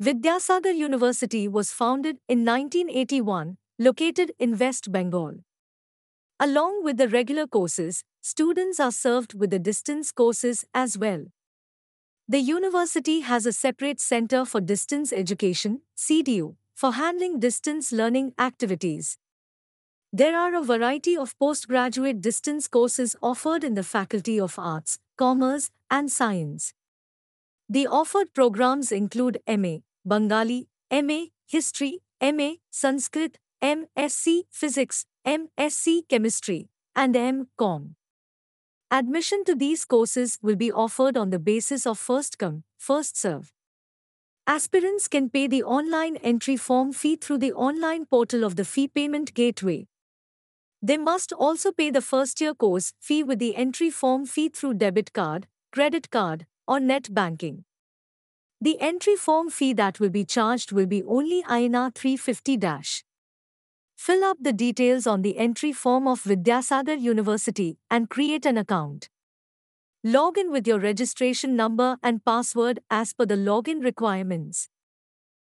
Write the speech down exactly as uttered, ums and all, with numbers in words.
Vidyasagar University was founded in nineteen eighty-one, located in West Bengal. Along with the regular courses, students are served with the distance courses as well. The university has a separate Center for Distance Education, C D U, for handling distance learning activities. There are a variety of postgraduate distance courses offered in the Faculty of Arts, Commerce, and Science. The offered programs include M A, Bengali, M A, History, M A, Sanskrit, M Sc, Physics, M Sc, Chemistry, and M Com. Admission to these courses will be offered on the basis of first come, first serve. Aspirants can pay the online entry form fee through the online portal of the fee payment gateway. They must also pay the first year course fee with the entry form fee through debit card, credit card, or net banking. The entry form fee that will be charged will be only I N R three hundred fifty. Fill up the details on the entry form of Vidyasagar University and create an account. Log in with your registration number and password as per the login requirements.